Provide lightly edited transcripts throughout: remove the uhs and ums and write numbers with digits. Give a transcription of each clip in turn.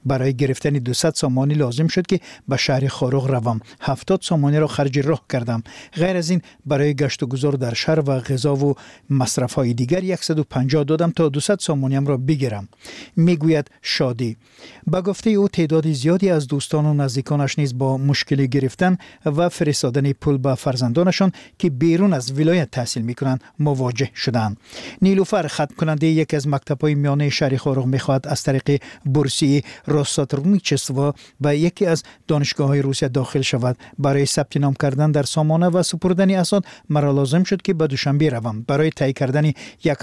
برای گرفتن 200 سامانی لازم شد که به شهر خاروغ روم. 70 سامانی را خرج راه کردم. غیر از این برای گشت و گذار در شهر و غذا و مصرف های دیگر 150 دادم تا 200 سامانیم را بگیرم. میگوید شادی. با گفته او تعداد زیادی از دوستان و نزدیکانش نیز با مشکل گرفتن و فرستادن پول به فرزندانشان که بیرون از ولایت تحصیل میکنند مواجه شدند. نیلوفر خط کننده یک از مکتب‌های میانه شهر خاروغ میخواهد از طریق بورسیه روستاترومیچستوا و یکی از دانشگاه‌های روسیه داخل شود. برای ثبت نام کردن در سامانه و سپردن اسناد مرا لازم شد که به دوشنبه روم. برای طی کردن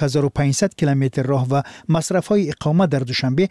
1500 کیلومتر راه و مصرف‌های اقامت در دوشنبه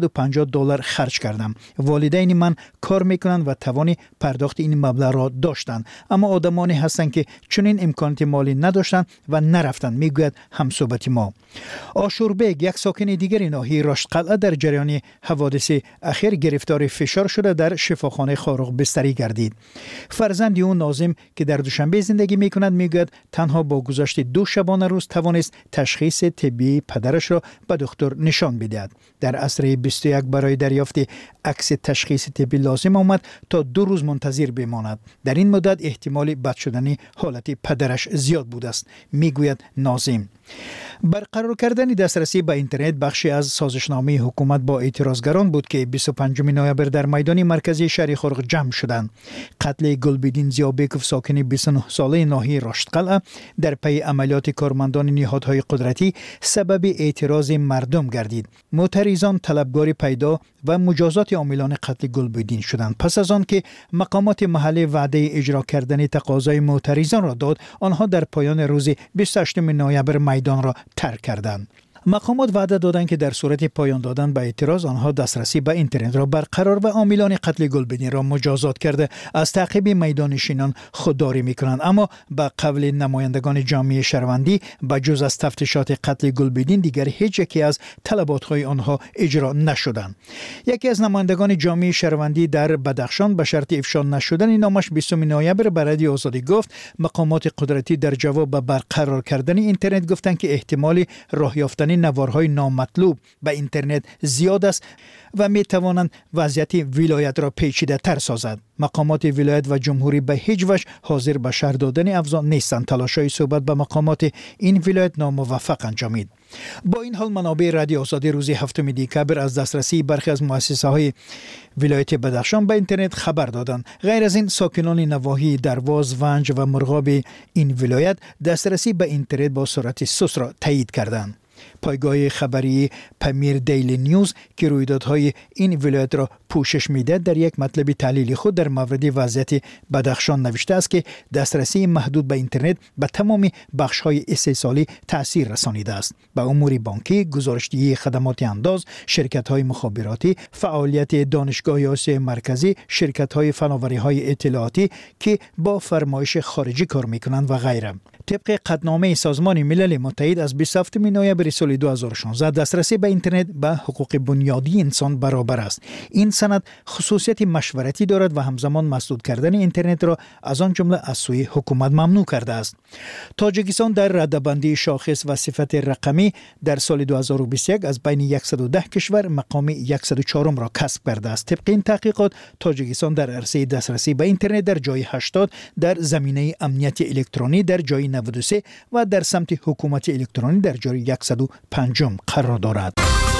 $250 خرج کردم. والدین من کار میکنند و توان پرداخت این مبلغ را داشتند، اما آدمانی هستند که چنین امکانات مالی نداشتند و نرفتند، میگوید همصحبت ما. آشوربگ، یک ساکن دیگر ناحیه رشتقلعه، در جریان حوادث اخیر گرفتار فشار شده در شفاخانه خاروغ بستری گردید. فرزند او ناظم که در دوشنبه زندگی میکند میگوید تنها با گذشت 2 شبانه روز توانست تشخیص طبی پدرش را به دکتر نشان بدهد. در عصر 21 برای دریافت عکس تشخیص طبی لازم آمد تا 2 روز منتظر بماند. در این مدت احتمال بد شدن حالت پدرش زیاد بوده است، میگوید ناظم. برقرار کردن دسترسی به اینترنت بخشی از سازشنامه حکومت با اعتراضگران بود که 25 نوامبر در میدان مرکزی شهر خاروغ جمع شدند. قتل گلبدین زیابکوف ساکن 29 ساله ناحیه رشتقلعه در پی عملیات کارمندان نهادهای قدرتی سبب اعتراض مردم گردید. معترضان طلبگار پیدا و مجازات عاملان قتل گلبدین شدند. پس از آن که مقامات محلی وعده اجرا کردن تقاضای معترضان را داد، آنها در پایان روز 28 نوامبر میدان را ترک کردند. مقامات وعده دادند که در صورت پایان دادن به اعتراض آنها دسترسی به اینترنت را برقرار و عاملان قتل گلبدین را مجازات کرده از تعقیب میدانشینان خودداری میکنند. اما به قول نمایندگان جامعه شهروندی به جز از تفتیشات قتل گلبدین دیگر هیچ یکی از طلبات‌های آنها اجرا نشدند. یکی از نمایندگان جامعه شهروندی در بدخشان به شرط افشا نشدن نامش 20 نوامبر به رادیو آزادی گفت مقامات قدرتی در جواب به برقرار کردن اینترنت گفتند که احتمال راه یافتن نوارهای نامطلوب به اینترنت زیاد است و می توانند وضعیت ولایت را پیچیده تر سازد. مقامات ولایت و جمهوری به هیچ وجه حاضر به شهر دادن افزان نیستند. تلاش‌های صحبت با مقامات این ولایت ناموفق انجامید. با این حال منابع رادیو آزادی روز 7 دکامبر از دسترسی برخی از مؤسسه‌های ولایت بدخشان به اینترنت خبر دادند. غیر از این ساکنان نواحی درواز، ونج و مرغاب این ولایت دسترسی به اینترنت با سرعت سوس را تایید کردند. پایگاه خبری پمیر دیلی نیوز که رویدادهای این ولایت را پوشش میده در یک مطلب تحلیلی خود در مورد وضعیت بدخشان نوشته است که دسترسی محدود به اینترنت به تمام بخش‌های استحصالی تأثیر رسانیده است. به امور بانکی، گزارشدهی خدمات انداز، شرکت‌های مخابراتی، فعالیت دانشگاه آسیای مرکزی، شرکت‌های فناوری‌های اطلاعاتی که با فرمایش خارجی کار می‌کنند و غیره. طبق قطعنامه سازمان ملل متحد از 27 نوامبر سال 2016 دسترسی به اینترنت به حقوق بنیادی انسان برابر است. این سند خصوصیت مشورتی دارد و همزمان مسدود کردن اینترنت را از آن جمله از سوی حکومت ممنوع کرده است. تاجیکستان در رده‌بندی شاخص و صفت رقمی در سال 2021 از بین 110 کشور مقام 104 را کسب کرده است. طبق این تحقیقات تاجیکستان در عرصه دسترسی به اینترنت در جای 80، در زمینه امنیت الکترونی در جای 93 و در سمت حکومت الکترونی در جای 105 قرار دارد.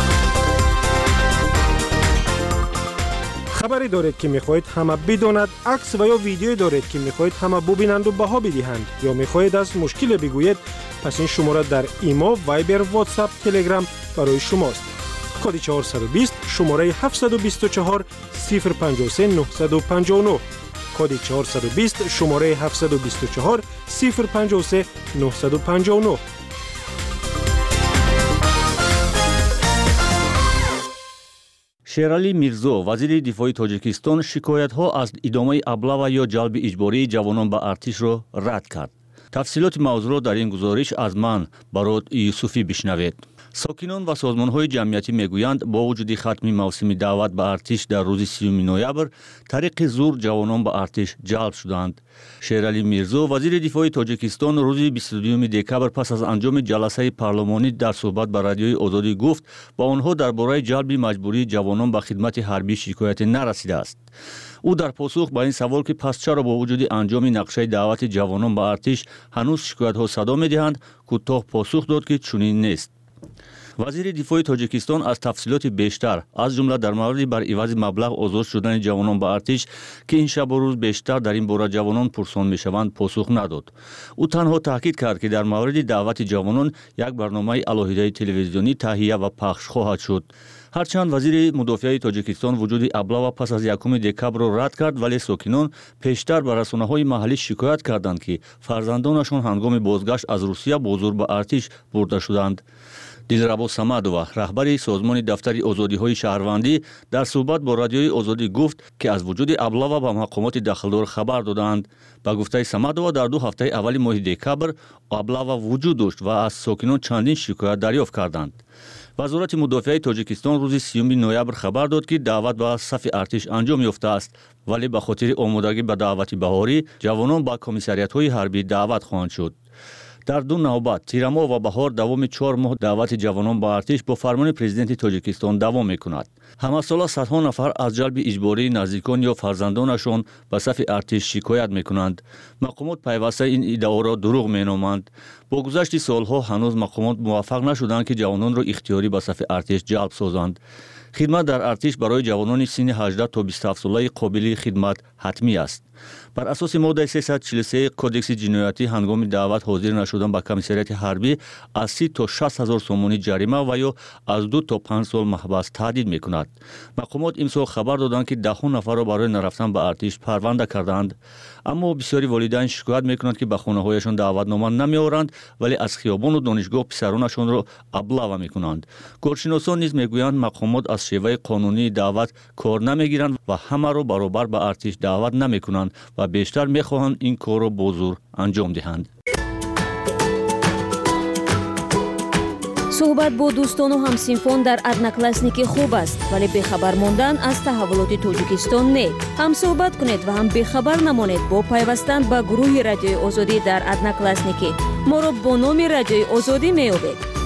خبری دارید که میخواهید همه بداند، عکس و یا ویدیویی دارید که میخواهید همه ببینند و بها بدهند یا میخواهید از مشکل بگویید، پس این شماره در ایما، وایبر، واتساپ، تلگرام برای شماست. کد 420 شماره 724 053 959 کد 420 شماره 724 053 959. شیرعلی میرزو وزیر دفاع تاجیکستان شکایت‌ها از ادامه ابله یا جلب اجباری جوانان به ارتش را رد کرد. تفصیلات موضوع را در این گزارش از من برات یوسفی بشنوید. ساکنان و سازمان‌های جمعیتی میگویند با وجود ختم موسم دعوت به ارتش در روز 30 نوامبر طریق زور جوانان به ارتش جلب شدند. شیرعلی میرزو وزیر دفاع تاجیکستان روز 22 دکبر پس از انجام جلسه پارلمانی در صحبت با رادیوی آزادی گفت با آنها درباره جلب مجبوری جوانان به خدمت حربی شکایت نرسیده است. او در پاسخ به این سوال که پس چرا با وجود انجام نقشه دعوت جوانان به ارتش هنوز شکایت‌ها صدا می‌دهند، کوتاه پاسخ داد که چنین نیست. وزیر دفاع تاجیکستان از تفصیلات بیشتر از جمله در مورد بر عوض مبلغ آزاد شدن جوانان به ارتش که این شب و روز بیشتر در این باره جوانان پرسان میشوند پاسخ نداد. او تنها تاکید کرد که در مورد دعوت جوانان یک برنامه علاهده تلویزیونی تهیه و پخش خواهد شد. هرچند وزیر مدافع تاجیکستان وجود ابلاوا پس از 1 دکبر را رد کرد، ولی ساکنان پیشتر به رسانه‌های محلی شکایت کردند که فرزندانشان هنگام بازگشت از روسیه با زور به ارتش برده شدند. دلربا صمدова رهبر سازمان دفتر آزادی‌های شهروندی در صحبت با رادیوی آزادی گفت که از وجود ابلاوا به مقامات داخلدار خبر دادند. با گفته صمدова در 2 هفته اول ماه دکبر ابلاوا وجود داشت و از ساکنان چندین شکایت دریافت کردند. وزارت مدافع تاجیکستان روز 30 نوامبر خبر داد که دعوت به صف ارتش انجام یافته است، ولی به خاطر آمادگی به دعوت بهاری جوانان به کمیساریات‌های حربی دعوت خواهند شد. در 2 نوبت تیرما و بهار دوام 4 ماه دعوت جوانان به ارتش با فرمان پرزیدنت تاجیکستان دوام می‌کند. همه سال صدها نفر از جلب اجباری نزدیکان یا فرزندانشان به صف ارتش شکایت می‌کنند. مقامات پیوسته این ادعا را دروغ می‌نامند. با گذشت سالها هنوز مقامات موفق نشدند که جوانان را اختیاری به صف ارتش جلب سازند. خدمت در ارتش برای جوانان سن 18 تا 27 ساله قابل خدمت حتمی است. بر اساس ماده 343 کدکس جنایتی هنگام دعوت حاضر نشدن به کمیساریات حربی از 30 تا 60 هزار سومانی جریمه و یا از 2 تا 5 سال محبس تهدید می‌کند. مقامات امسال خبر دادند که 10 نفر را برای نرفتن به ارتش پرونده کردند، اما بسیاری والدین شکایت می‌کنند که به خانه‌هایشان دعوتنامه نمی‌آورند ولی از خیابان و دانشگاه پسرانشان را ابلاوا می‌کنند. کارشناسان نیز می‌گویند مقامات از شیوه قانونی دعوت کار نمی‌گیرند و همه را برابر به ارتش دعوت نمی‌کنند و بیشتر می‌خواهند این کار را با زور انجام دهند. صحبت با دوستان و همسنفان در ادناکلاسنیکی خوب است، ولی بخبر ماندن از تحولات تاجیکستان نه. هم صحبت کنید و هم بخبر نمانید با پیوستن به گروه رادیوی آزادی در ادناکلاسنیکی. ما را با نام رادیوی آزادی می‌یابید.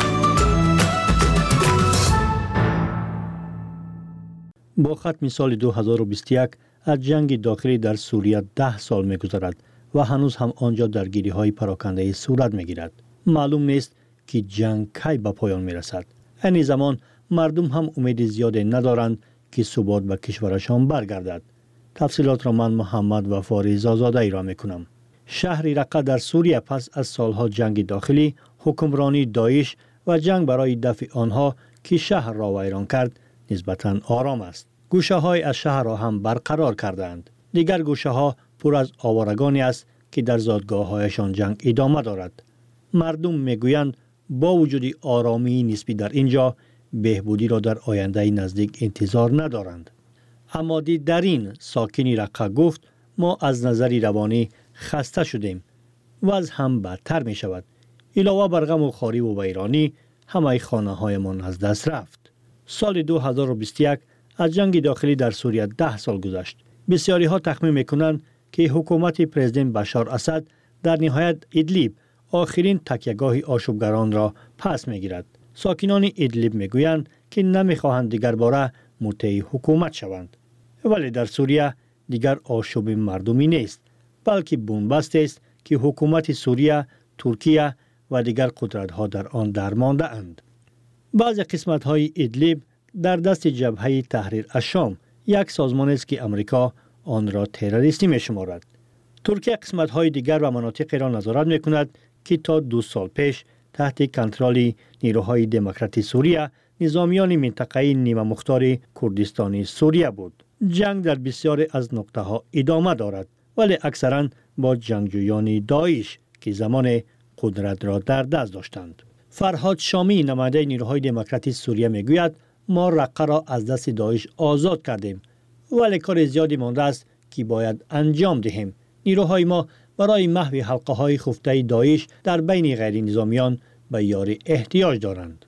با ختم سال 2021 از جنگ داخلی در سوریه 10 سال می‌گذرد و هنوز هم آنجا درگیری‌های پراکنده صورت می‌گیرد. معلوم نیست که جنگ کی به پایان می‌رسد. این زمان مردم هم امید زیادی ندارند که ثبات به کشورشان برگردد. تفصیلات را من محمد وفاری زازاده را می‌کنم. شهر رقه در سوریه پس از سالها جنگ داخلی، حکمرانی داعش و جنگ برای دفع آنها که شهر را ویران کرد، نسبتاً آرام است. گوشه‌های از شهر را هم برقرار کردند. دیگر گوشه‌ها پر از آوارگانی است که در زادگاه‌هایشان جنگ ادامه دارد. مردم میگویند با وجود آرامی نسبی در اینجا، بهبودی را در آینده نزدیک انتظار ندارند. حمادی در این ساکنی رقه گفت ما از نظر روانی خسته شدیم و از هم بدتر می شود. علاوه بر غم و خواری و ویرانی همه خانه‌هایمان از دست رفت. سال 2021 از جنگ داخلی در سوریه 10 سال گذشت. بسیاری ها تخمین میکنند که حکومت پرزیدنت بشار اسد در نهایت ادلیب آخرین تکیهگاه آشوبگران را پس میگیرد. ساکنان ادلیب میگویند که نمیخواهند دیگر باره مطیع حکومت شوند. ولی در سوریه دیگر آشوب مردمی نیست، بلکه بنبست است که حکومت سوریه، ترکیه و دیگر قدرت‌ها در آن درمانده اند. بعضی قسمت‌های ادلیب در دست جبهه تحریر الشام، یک سازمان است که امریکا آن را تروریستی می‌شمارد. ترکیه قسمت‌های دیگر و مناطقی را نظارت می‌کند که تا 2 سال پیش تحت کنترل نیروهای دموکراتی سوریه، نظامیان منطقه نیمه مختار کردستانی سوریه بود. جنگ در بسیاری از نقطه‌ها ادامه دارد، ولی اکثراً با جنگجویان داعش که زمان قدرت را در دست داشتند. فرهاد شامی نماینده نیروهای دموکراتی سوریه میگوید ما رقه را از دست داعش آزاد کردیم، ولی کار زیادی مانده است که باید انجام دهیم. نیروهای ما برای محو حلقه‌های خفته داعش در بین غیر نظامیان به یاری احتیاج دارند.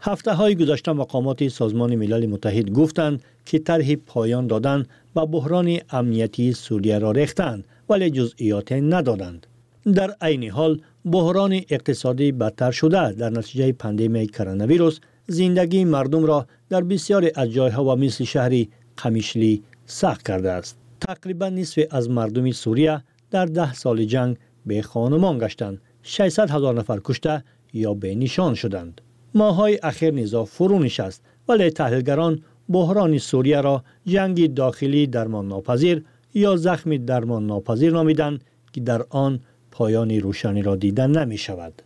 هفته‌های گذشته مقامات سازمان ملل متحد گفتند که طرح پایان دادن به بحران امنیتی سوریه را ریختند ولی جزئیات ندادند. در عین حال بحران اقتصادی بدتر شده در نتیجه پاندمی کرونا ویروس زندگی مردم را در بسیاری از جایها و مثل شهر قمیشلی سخت کرده است. تقریبا نصف از مردم سوریه در 10 سال جنگ به خانمان گشتند. 600,000 نفر کشته یا به نشان شدند. ماه‌های اخیر نزاع فرو نشست ولی تحلیلگران بحران سوریه را جنگ داخلی درمان ناپذیر یا زخم درمان ناپذیر نامیدند که در آن پایان روشنی را دیدن نمی شود.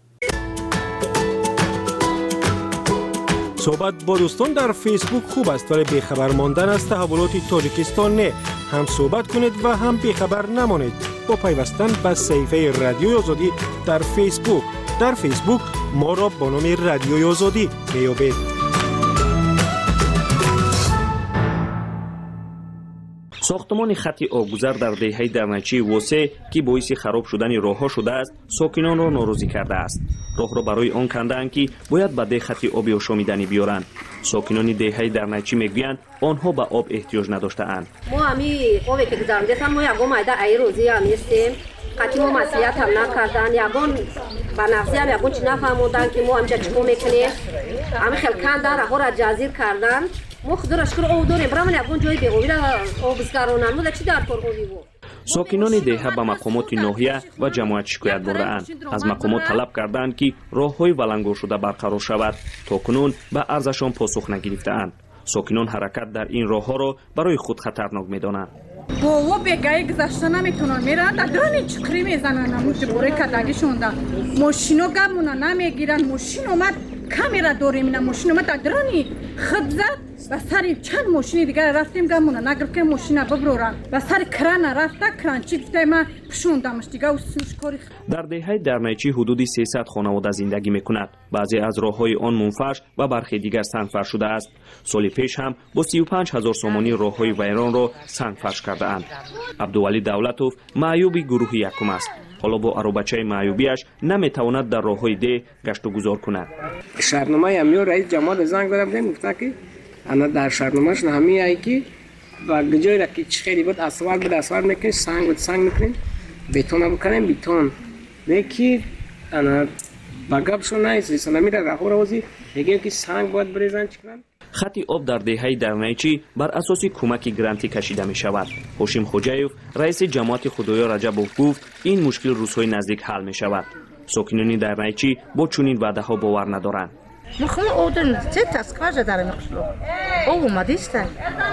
صحبت با دوستان در فیسبوک خوب است ولی بیخبر ماندن از تحولات تاجیکستان نه. هم صحبت کنید و هم بیخبر نمانید با پیوستن به صفحه رادیوی آزادی در فیسبوک. در فیسبوک ما را با نام رادیوی آزادی میابید. ساختمان خط آبگذر در دهه درنچی وسه که باعث خراب شدن راهها شده است، ساکنان را ناراضی کرده است. راه را برای آن کندند که باید به ده خط آبی آشامیدنی بیارند. ساکنان دهه درنچی میگویند آنها به آب احتیاج نداشته‌اند. ما همین آبی که گذراندیم ما یگان مایده ای روزی هم نیستیم. خطی ما مسئولیت هم نکردن. یگان با نفسی هم یگان چی نفهموندن که ما همچه چکو میکنیم. همین خیلی کندن راه را جزیر کردن. ما خودش کر او داریم برای من یکون جایی بی‌آبی را آبزگارانم ما چی در کار آبی بود. ساکنان دهه به مقامات ناحیه و جماعت شکایت برده‌اند. از مقامات طلب کردند که راه‌های ولنگور شده برقرار شود. تا کنون به ارزشان پاسخ نگرفته‌اند. ساکنان حرکت در این راه‌ها را برای خود خطرناک می‌دانند. با بگای گذشته نمیتونن میرن در درانی چکری میزنن همون بوره کدگی شونده ماشینا گمونا نمیگیرن. ماشین اومد کامیرا دوریم اینا ماشین اومد در درانی خود زد و سر چند ماشین دیگر رفتیم گمونا نگرفت که ماشین ببرورن و سر کران رفته کرانچی گفته من پشوندمش دیگه و سوش کاری. در دهه درنچی حدود 300 خانواده زندگی میکند. بعضی از راههای آن منفرش و برخی دیگر سنگفرش شده است. سال پیش هم با 35,000 سومانی راههای ویران را سنگفرش کرده اند. عبدولی دولتوف معیوب گروه یکم است. حالا با عروبچه معیوبیش نمیتواند در راههای ده گشت و گذار کند. شهرنامه امیو رئیس جماعت زنگ دادم گفت که انا در شهرنامه‌اش نمی ای که و جایی را که خیلی بود اسوار بود اسوار میکنیم سنگ بود سنگ میکنیم بتون بکنیم بتون یکی انا باگابشو نیست سنمی را راه روزی میگه که سنگ باید بریزن چیکار. خط آب در دهه درنچی بر اساس کمک گرانتی کشیده می شود. هاشم خوجایف رئیس جماعت خدایا رجبوف گفت این مشکل روزهای نزدیک حل می شود. ساکنان درنچی با چنین وعده ها باور ندارند. مخل اودن چه تسکاج داره نقشلو او اومدیسته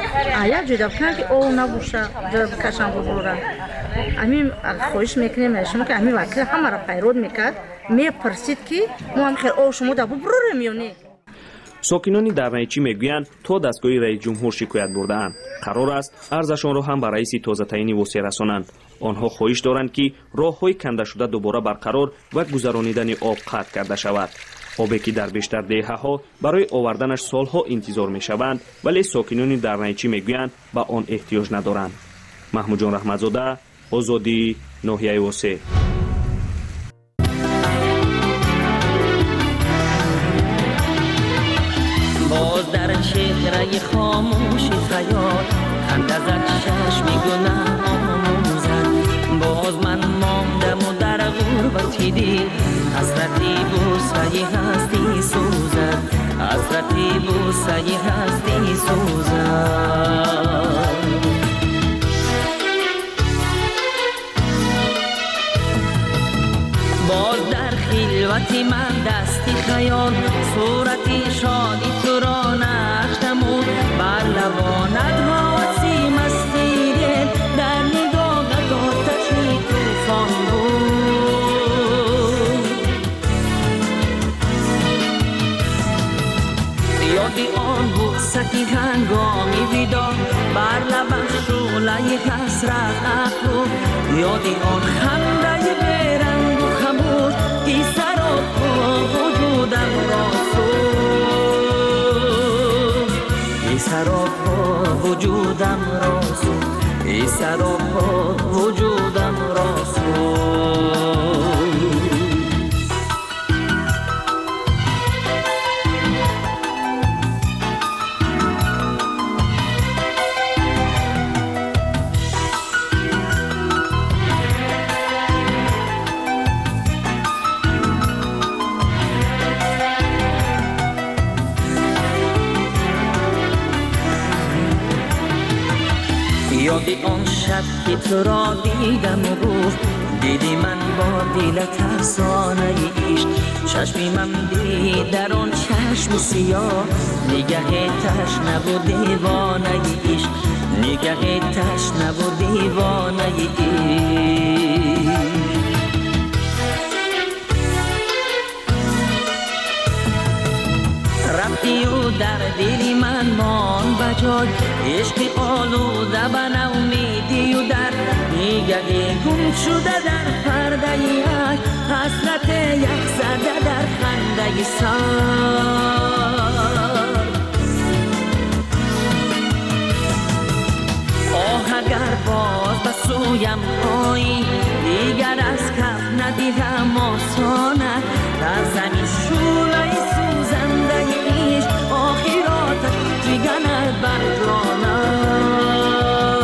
آیا جدا کنن که او نبوشه جدا بکشن ببرن. همین خویش میکنیم شما که همین وکیل همه را پیرود میکرد میپرسید که ما هم خیلی او شما دا ببروریم یا نه. ساکنان درنچی میگویند تا دستگاه رئیس جمهور شکایت برده‌اند. قرار است ارزشان را هم به رئیس تازه تعیین وصی رسانند. آنها خواهش دارند که راه‌های کنده شده دوباره برقرار و گذرانیدن آب قطع کرده شود. آبی که در بیشتر دهه‌ها برای آوردنش سالها انتظار می‌شوند ولی ساکنان درنچی میگویند به آن احتیاج ندارند. محمود جان رحمتزاده، آزادی، ناحیه وسه. باز در چهره خاموش خیال خنده زد چشمی گناه آموزد. باز من ماندم و در غربتی دل حسرتی بوسه هستی سوزد. حسرتی بوسه هستی سوزد. باز در خلوتی من دستی خیال صورتی شادی تو را نقش نمود. بر لبانت حواسی مستی دل در نگاهت آتشی طوفان بود. یادی آن بوسه هنگامی ویدا بر لبش شعله حسرت افروخت. یادی آن خنده بیرنگ و خموش ای سراپا وجودم را سوخت. ای سراپا وجودم را سوخت. ای سراپا وجودم را سوخت. یادی آن شب که تو را دیدم و گفت دیدی من با دلت افسانه عشق چشمی من دید در آن چشم سیاه نگه تشنه و دیوانه عشق نگه تشنه و دیوانه عشق رفتی و در دلی من مان بجای عشق آلوده به نومیدی و در نگه گم شده در پرده یک حسرت یک زده در خنده سر آه اگر باز به سویم آیی دیگر از کف ندیدم آسانه در زمین شوله سوزنده عشق آخراتش دیگرد بر جانت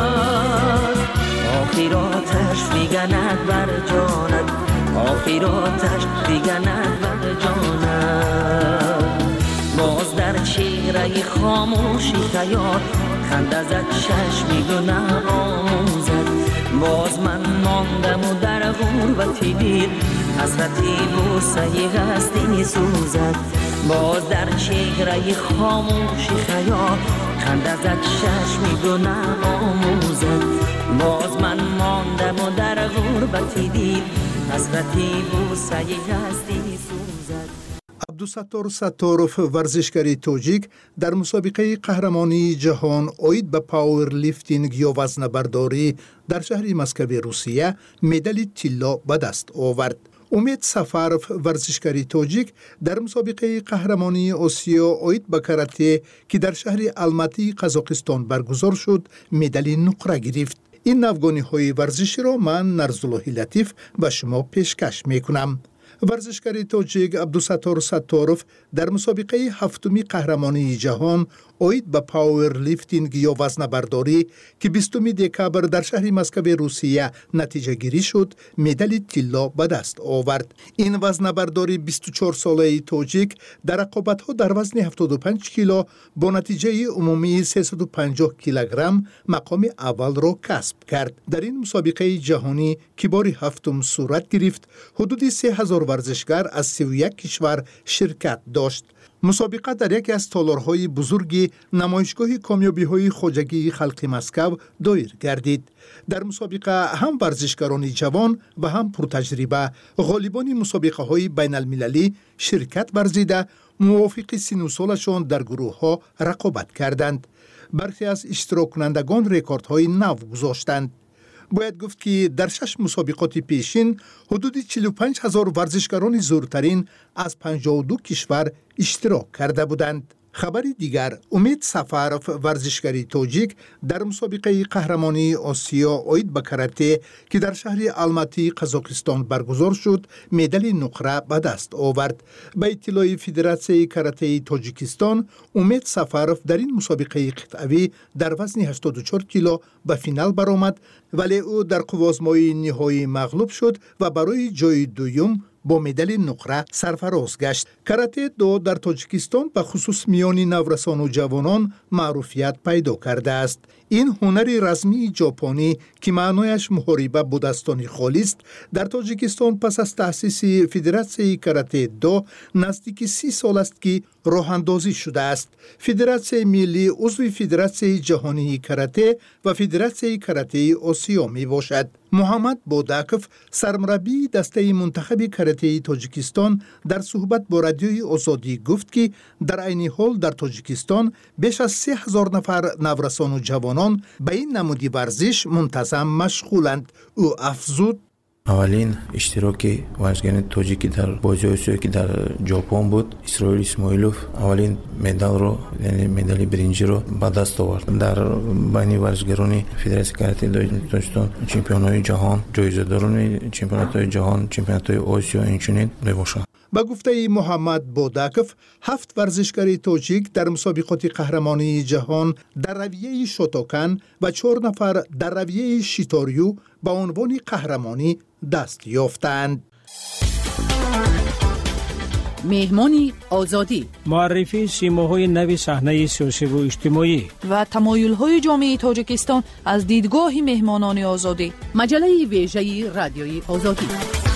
آخراتش دیگرد بر جانت آخراتش دیگرد بر جانت باز در چهره خاموشی خیال خنده زد چشمی گناه آموزد باز من ماندم و در غربتی دید حسرتی بوسه هستی سوزد باز در چهره خاموشی خیال خنده زد چشمی گناه آموزد باز من ماندم و در غربتی دید حسرتی بوسه هستی سوزد. عبدالستار ستاروف ورزشکاری توجیک در مسابقه قهرمانی جهان اوید به پاور لیفتینگ یا وزنه‌برداری در شهر مسکو روسیه مدال طلا به دست آورد. امید سفاروف ورزشکاری توجیک در مسابقه قهرمانی آسیا اوید به کاراته که در شهر الماتی قزاقستان برگزار شد مدال نقره گرفت. این نوگانی‌های ورزشی را من نرزالله لطیف به شما پیشکش میکنم. ورزشکاری توجیک عبدالستار ستاروف در مسابقه هفتمی قهرمانی جهان اوید به پاور لیفتینگ یا وزنه‌برداری که 20 دکبر در شهر مسکو روسیه نتیجه گیری شد مدال طلا به دست آورد. این وزنه‌برداری 24 ساله توجیک در رقابت‌ها در وزن 75 کیلو با نتیجه عمومی 350 کیلوگرم مقام اول را کسب کرد. در این مسابقه جهانی که بار هفتم صورت گرفت حدود 3000 ورزشکار از 31 کشور شرکت داشت. مسابقه در یکی از تالارهای بزرگ نمایشگاه کامیابی‌های خواجگی خلق مسکو دایر گردید. در مسابقه هم ورزشکاران جوان و هم پرتجربه غالبان مسابقه‌های بین المللی شرکت ورزیده موافق سن و سالشان در گروه‌ها رقابت کردند. برخی از اشتراک کنندگان رکوردهای نو گذاشتند. باید گفت که در 6 مسابقات پیشین حدود 45,000 ورزشکاران زورترین از 52 کشور اشتراک کرده بودند. خبری دیگر امید سفاروف ورزشکاری توجیک در مسابقه قهرمانی آسیا اوید به کاراته که در شهر الماتی قزاقستان برگزار شد مدال نقره به دست آورد. به اطلاع فدراسیون کاراته تاجیکستان امید سفاروف در این مسابقه قطعی در وزن 84 کیلو به فینال برآمد ولی او در قوازمای نهایی مغلوب شد و برای جای دوم با مدال نقره سرفراز گشت. کاراته دو در تاجیکستان به خصوص میان نورسان و جوانان معروفیت پیدا کرده است. این هنر رسمی ژاپنی که معنایش محاربه با دستان خالی در تاجیکستان پس از تأسیس فدراسیون کاراته دو نزدیک 30 سال است که راه اندازی شده است. فدراسیون ملی عضو فدراسیون جهانی کاراته و فدراسیون کاراته آسیا می باشد. محمد بوداکوف سرمربی دسته منتخب کاراته تاجیکستان در صحبت با رادیوی آزادی گفت که در عین حال در تاجیکستان بیش از 3000 نفر نورسان و جوانان به این نمودی ورزش منتظم مشغولند. او افزود اولین اشتراک ورزشکاران تاجیکی در بازی آسیا که در ژاپن بود اسرائیل اسماعیلوف اولین مدال رو یعنی مدال برنجی رو به دست آورد. در بین ورزشکاران فدراسیون کاراته تاجیکستان چمپیونای جهان جایزه داران چمپیونات جهان چمپیونات آسیا اینچنین میباشند. با گفته محمد بوداکوف 7 ورزشکار تاجیک در مسابقات قهرمانی جهان در رویه شوتوکن و 4 نفر در رویه شیتاریو با عنوان قهرمانی دست یافتند. مهمان آزادی، معرفی سیماهای نو صحنه سیاسی و اجتماعی و تمایل‌های جامعه تاجیکستان از دیدگاه مهمانان آزادی. مجله ویژه رادیوی آزادی.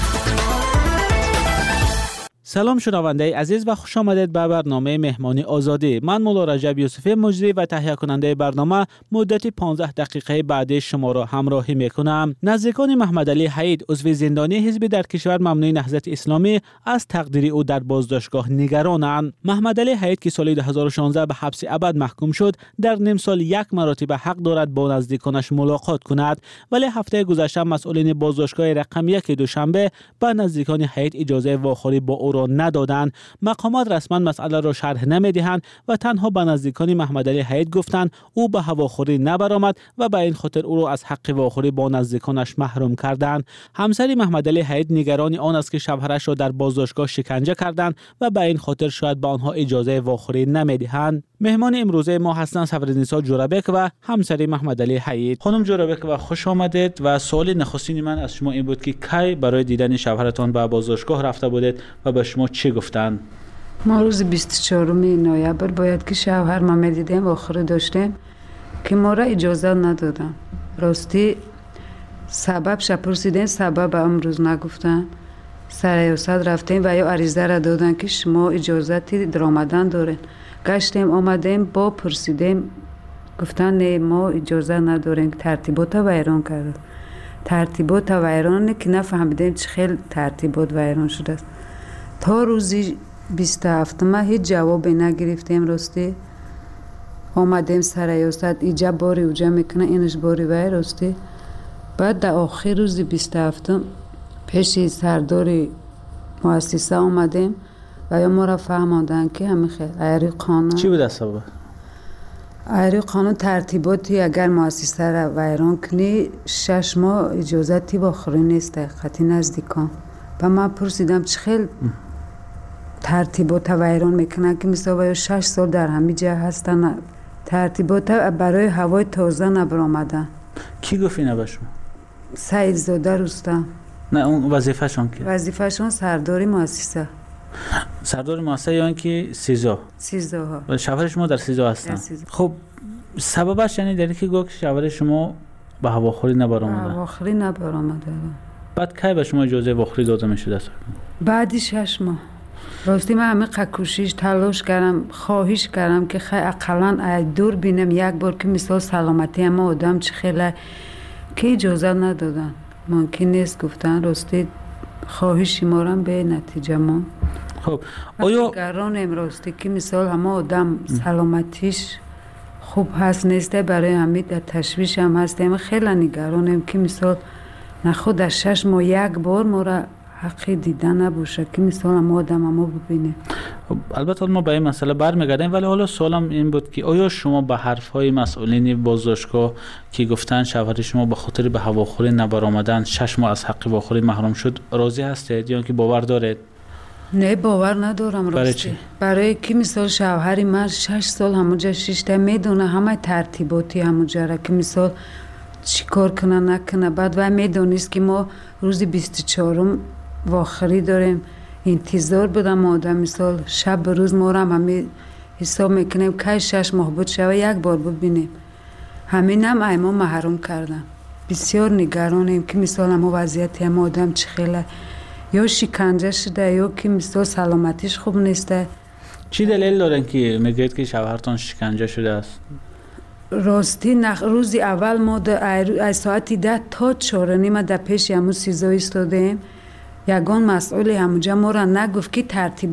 سلام شنونده عزیز و خوش آمدید به برنامه مهمانی آزادی. من مولا رجب یوسفی مجری و تهیه کننده برنامه مدت 15 دقیقه بعد شما را همراهی میکنم. نزدیکان محمد علی حید عضو زندانی حزب در کشور ممنوع نهضت اسلامی از تقدیر او در بازداشتگاه نگرانند. محمد علی حید که سال 2016 به حبس ابد محکوم شد، در نیم سال 1 مرتبه حق دارد با نزدیکانش ملاقات کند، ولی هفته گذشته مسئولین بازداشتگاه رقم 1 دوشنبه به نزدیکان حید اجازه واخوری با او ندادند. مقامات رسما مسئله را شرح نمیدهند و تنها به نزدیکان محمد علی حید گفتند او به هواخوری نبرآمد و به این خاطر او را از حق واخوری با نزدیکانش محروم کردند. همسر محمد علی حید نگران آن است که شوهرش را در بازداشتگاه شکنجه کردند و به این خاطر شاید به آنها اجازه واخوری نمیدهند. مهمان امروزه ما هستند صفرالنسا جورابک و همسر محمد علی حید. خانم جورابک و خوش آمدید. و سوال نخستین من از شما این بود که کی برای دیدن شوهرتان به بازداشتگاه رفته بودید و به شما چی گفتند؟ ما روز 24 نوامبر باید که شوهر ما میدیدیم و آخر داشتیم که ما را اجازه ندادن. راستی سبب پرسیدیم، سبب امروز نگفتن. سرایوسد رفتیم و یا عریضه را دادن که شما اجازتی درآمدن دارین. گشتیم آمدیم با پرسیدیم، گفتن نه ما اجازه نداریم. ترتیبات ویران کردن. ترتیبات ویران که نفهمیدیم چه خیلی ترتیبات ویران شده است. تا روزی 27 ما هیچ جوابی نگرفتیم. راستی آمدیم سرایوسد ایجا باری اوجا میکنه اینش باری وی. راستی بعد در آخر روزی 27 پیش سرداری مؤسسه آمدیم و یا ما را فهماندن که همین خیلی ایری قانون چی بود سبب؟ ایری قانون ترتیباتی اگر مؤسسه را ویران کنی 6 ماه اجازتی واخوری نیست خطی نزدیکان. و من پرسیدم چه خیلی ترتیبات ویران میکنن که مثلا 6 سال در همین جا هستن. ترتیبات برای هوای تازه نبرآمدن. کی گفت اینو به شما؟ سعید زاده رستم. نه اون وظیفه‌شون کی؟ وظیفه‌شون سرداری مؤسسه. سردار مؤسسه یا اینکه سیزا ها و شوهر شما در سیزا هستن. خب سببش یعنی در که گفت شوهر شما به هواخوری نبرآمده. هواخوری نبرآمده. بعد کی به شما اجازه واخوری داده میشد است؟ بعد 6 ماه. راستی من همه کوشش تلاش کردم، خواهش کردم که خیلی اقلا دور بینم یک بار که مثال سلامتی ما آدم چه خیلی که اجازه ندادن. ممکن نیست گفتن. راستی خواهشی ما را به نتیجه ما. خب آیا نگران امراستی که مثال همه آدم سلامتیش خوب هست نیسته، برای همین در تشویش هم هستیم. خیلی نگرانم که مثال نخود در 6 ماه یک بار ما را حقی دیدن نباشه که مثال هم آدم ما ببینیم. البته ما به این مسئله برمیگردیم، ولی حالا سوالم این بود که آیا شما به حرفهای مسئولین بازداشتگاه که گفتن شوهر شما به خاطر به هواخوری نبرآمدن 6 ماه از حق واخوری محروم شد راضی هستید یا که باور دارید؟ نه باور ندارم. برای چی؟ برای که مثال شوهری من 6 سال همونجا شیشته میدونه همه ترتیباتی همونجا را که مثال چی کار کنه نکنه. بعد و میدونیست که ما روزی 24 واخری داریم انتظار بدم آدم مثال شب به روز ما را همه حساب میکنیم که 6 ماه بود شوه یک بار ببینیم. همین هم ایما محروم کردم. بسیار نگرانیم که مثال هم وضعیت هم آدم چه خیلی یا شکنجه شده یا که مثال سلامتیش خوب نیسته. چی دلیل دارن که میگید که شوهرتان شکنجه شده است؟ راستی روزی اول ما در ساعتی 10 تا 4:30 در پیش همون سیزا ایستادیم. یگان مسئول همونجا ما را نگفت که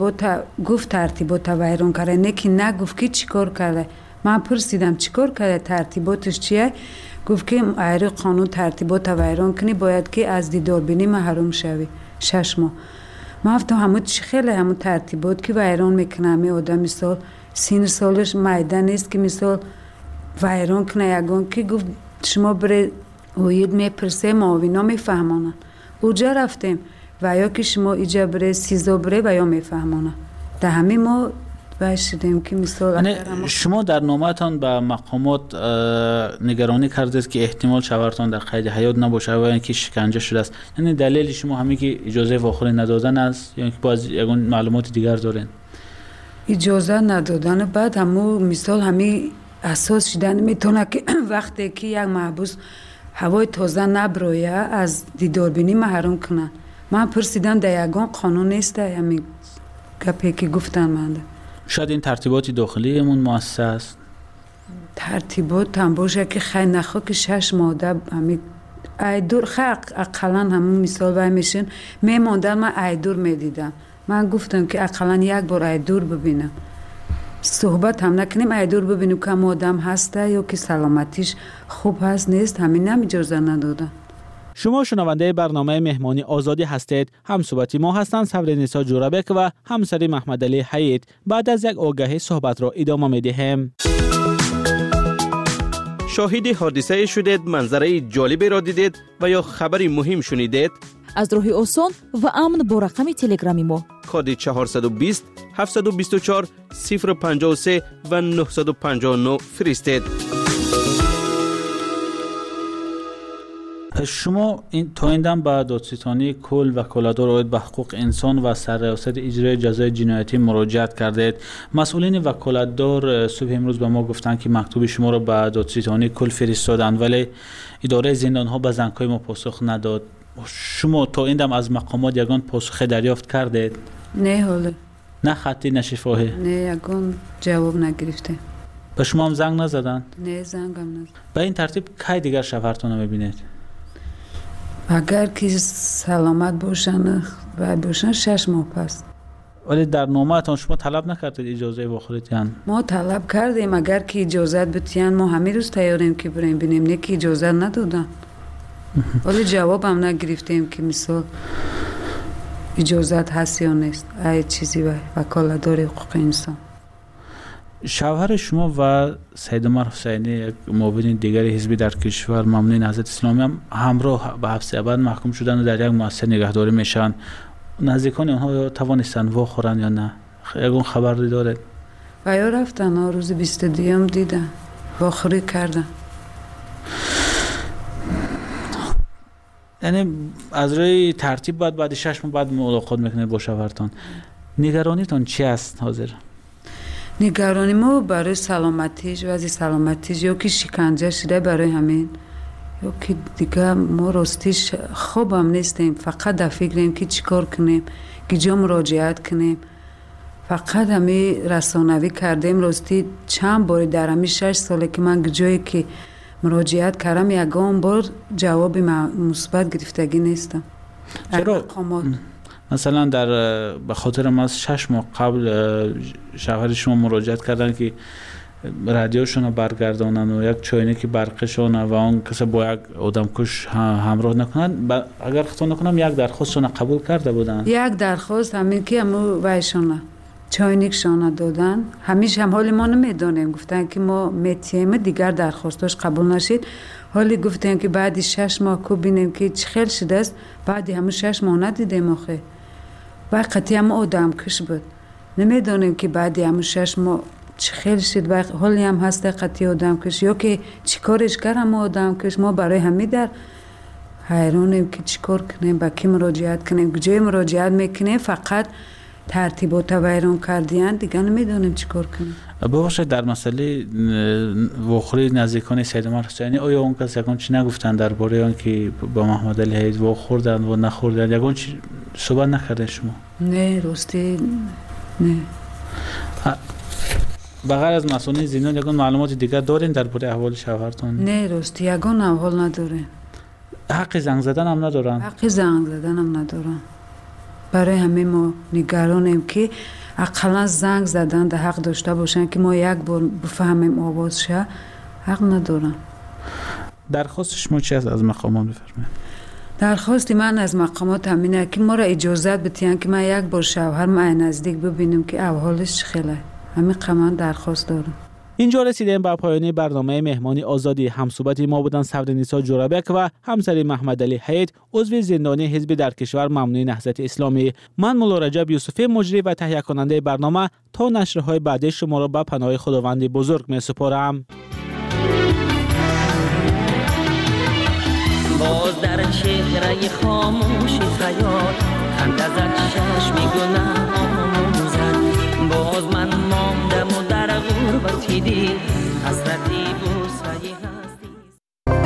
ترتیبات ویران کرده، نه که نگفت که چی کار کرده. من پرسیدم چی کار کرده، ترتیباتش چیه؟ گفت که ایری قانون ترتیبات ویران کنی باید که از دیداربینی محروم شوی 6 ماه. من گفتم همون چی خیلی همون ترتیبات که ویران میکنه. همه آدم مثال سین سالش میدان نیست که مثال ویران کنه. یگان که گفت شما بره اوید میپرسه معاوینا میفهمانن. اوجا رفتیم و یا که شما ایجا بره سیزا بره و یا میفهمانن. در همین ما باشیدیم که مثال شما در نامه‌تان به مقامات نگرانی کردید که احتمال شوهرتان در قید حیات نباشه و اینکه شکنجه شده است. یعنی دلیل شما همین که اجازه واخری ندادن است یا اینکه باز یگان معلومات دیگر دارین؟ اجازه ندادن، بعد همو مثال همین اساس شدن میتونه که وقتی که یک محبوس هوای تازه نبرویه از دیداربینی محروم کنن. من پرسیدم در یگان قانون نیست همین گپی که گفتن من. شاید این ترتیبات داخلیمون مؤسسه است. ترتیبات هم باشه که خیلی نخوا که 6 ماده همین ایدور خیلی اقلا همون مثال باید میشین میماندن. من ایدور میدیدم، من گفتم که اقلا یک بار ایدور ببینم، صحبت هم نکنیم ایدور ببینیم که آدم هسته یا که سلامتیش خوب هست نیست، همین هم اجازه ندادن. شما شنونده برنامه مهمانی آزادی هستید. همصحبتی ما هستند صبرنیسا جورابک و همسری محمد علی حیید. بعد از یک آگهی صحبت را ادامه می‌دهیم. شاهد حادثه شدید، منظره جالبی را دیدید و یا خبری مهم شنیدید؟ از راه آسان و امن با رقم تلگرامی ما کد 420 724 053 و 959 فرستید. شما این تا این دم به دادستانی کل وکالتدار عاید به حقوق انسان و سرریاست اجرای جزای جنایتی مراجعت کردید. مسئولین وکالتدار صبح امروز به ما گفتند که مکتوب شما را به دادستانی کل فرستادند، ولی اداره زندان ها به زنگ‌های ما پاسخ نداد. شما تا این دم از مقامات یگان پاسخ دریافت کردید؟ نه حالا. نه خطی نه شفاهی؟ نه یگان جواب نگرفته. به شما هم زنگ نزدند؟ نه زنگ هم نزد. به این ترتیب کی دیگر شوهرتون رو میبینید؟ اگر که سلامت باشن و باشن 6 ماه پس. ولی در نامه‌تان شما طلب نکردید اجازه واخریتان؟ ما طلب کردیم اگر که اجازه بتیان ما همین روز تیاریم که بریم ببینیم، نه که اجازه ندادن. ولی جواب هم نگرفتیم که مثال اجازت هست یا نیست. ای چیزی وکالتدار حقوق انسان. شوهر شما و سید عمر حسینی یک معاون دیگر حزبی در کشور مامنون حضرت اسلامی هم همراه به حبس ابد محکوم شدن و در یک مؤسسه نگهداری میشن. نزدیکان اونها توانستن واخورن یا نه؟ یگان خبر دارید؟ و یا رفتن روز 22 هم دیدن واخوری کردن. یعنی از روی ترتیب بعد 6 ماه بعد ملاقات میکنید با شوهرتان. نگرانیتان چی است حاضر؟ نگرانی ما برای سلامتیش و از سلامتیش یا که شکنجه شده برای همین یا که دیگه ما راستیش خوبم نیستیم، فقط در فکریم که چیکار کنیم، که جا مراجعت کنیم. فقط همین رسانوی کردیم. راستی چند بار در همین 6 ساله که من جایی که مراجعت کردم یگان بار جواب مثبت گرفتگی نیستم. چرا؟ مثلا در به خاطر ما 6 ماه قبل شوهر شما مراجعت کردن که رادیوشون رو برگردانن و یک چاینک برقشون و اون کسی با یک آدمکش همراه نکنن. اگر خطا نکنم یک درخواستشون قبول کرده بودن. یک درخواست همین که همو وایشون چاینکشون دادن. همیشه هم حال ما نمیدونیم، گفتن که ما میتیم دیگر درخواستش قبول نشید. حالی گفتن که بعد 6 ماه کو ببینیم که چه خیلی شده است. بعد همون 6 ماه ندیدیم آخه. وقتی هم آدم کش بود. نمیدونیم که بعد همون 6 ماه چه خیلی شد و حالی هم هست قطعی آدم کش یا که چی کارش کردم آدم کش. ما برای همین در حیرانیم که چی کار کنیم، با کی مراجعت کنیم، کجای مراجعت میکنیم. فقط ترتیبات ویران کردین دیگه نمیدونیم چی کار کنیم. ببخشید در مسئله واخوری نزدیکان سید عمر حسینی آیا اون کس یکان چی نگفتن درباره آن که با محمد علی حیید واخوردن و نخوردن؟ یکان چی صحبت نکردن شما؟ نه راستی نه. بغیر از مسئولین زندان یکان معلومات دیگر دارین درباره احوال شوهرتون؟ نه راستی یکان احوال ندارین. حق زنگ زدن هم ندارن؟ حق زنگ زدن هم ندارن. برای همه ما نگرانیم که اقلا زنگ زدن ده حق داشته باشن که ما یک بار بفهمیم آواز شه. حق ندارن. درخواست شما چی است از مقامات بفرمایید؟ درخواست من از مقامات همینه که ما را اجازت بدین که من یک بار شوهر من نزدیک ببینیم که احوالش چه خیلی. همین قمان درخواست دارم. اینجا رسیدیم به پایان برنامه مهمانی آزادی. همصحبت ما بودن صبرنیسا جورابک و همسر محمد علی حید، عضو زندانی حزب در کشور ممنوع نهضت اسلامی. من مولا رجب یوسفی مجری و تهیه کننده برنامه تا نشرهای بعدی شما را به پناه خداوند بزرگ می سپارم. باز در چهره خاموش خیال خنده زد چشم گناه آموزد. باز من ماندم و در غربتی دل حسرتی بود.